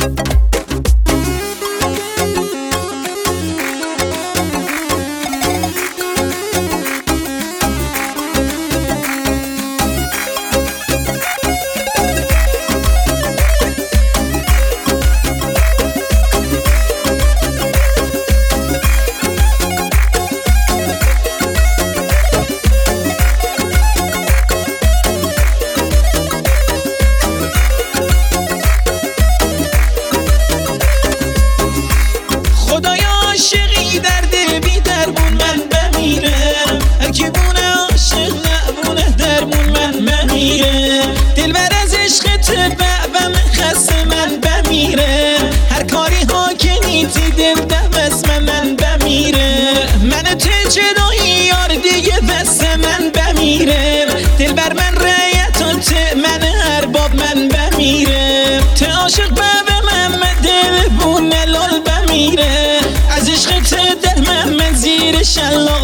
دلبر از عشقت بعبم خسته من بمیره هر کاری ها که نیتی دل دست من بمیره من تو جدایی یار دیگه دست من بمیره دلبر من ریت و ته من ارباب من بمیره ته عاشق بابه من دل بون لال بمیره از عشقت در من زیر شلا